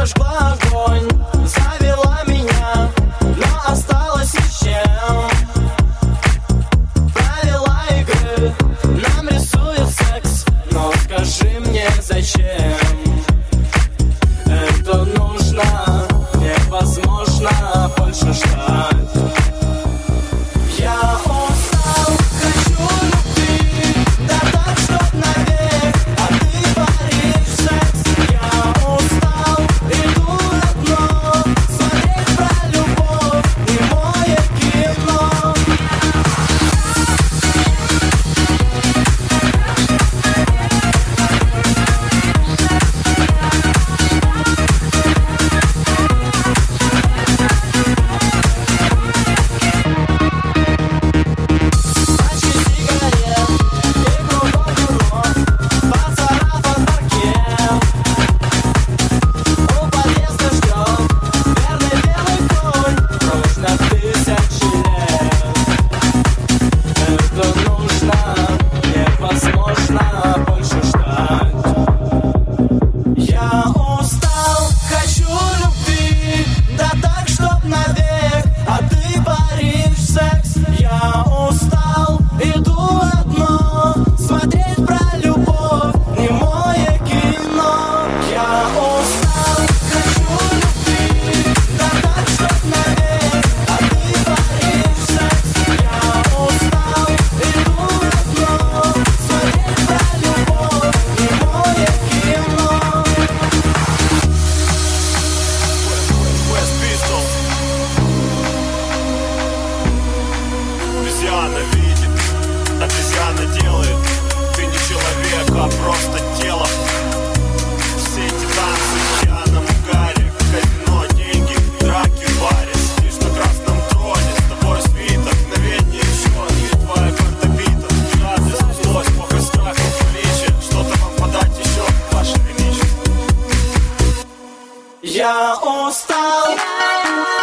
зажгла огонь, завела меня, но осталась ни с чем. Правила игры нам рисует секс, но скажи мне, зачем это нужно? Невозможно больше ждать. Я устал, хочу любви, да так, чтоб навек, а ты творишь секс. Я устал, иду на дно, смотреть про любовь, немое кино. Невозможно больше ждать. Я устал, хочу любви, да так, чтоб навек, а ты творишь секс. Я устал, иду на дно, смотреть про любовь, немое кино. Я устал, хочу любви, да так, чтоб навек, а ты творишь секс. Я устал, иду на дно, смотреть про любовь, немое кино. West Pistols. Обезьяна видит, обезьяна делает. Ты не человек, а просто тело. Все эти танцы в пьяном угаре, казино, деньги, драки в баре. Сидишь на красном троне, с тобой свиток, мгновение еще, и твоя карта бита. Жадность, злость, похоть, страх, величие. Что-то вам подать еще, ваше величие. Я устал.